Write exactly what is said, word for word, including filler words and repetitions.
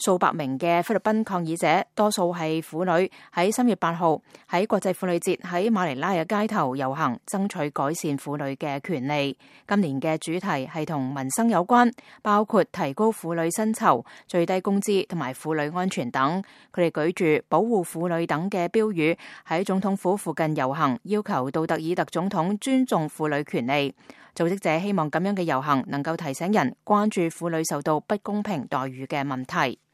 數百名嘅菲律賓抗議者，多數係婦女，喺三月八號喺國際婦女節喺馬尼拉嘅街頭遊行，爭取改善婦女嘅權利。今年嘅主題係同民生有關，包括提高婦女薪酬、最低工資同埋婦女安全等。佢哋舉住保護婦女等嘅標語，喺總統府附近遊行，要求杜特爾特總統尊重婦女權利。組織者希望咁樣嘅遊行能夠提醒人關注婦女受到不公平待遇嘅問題。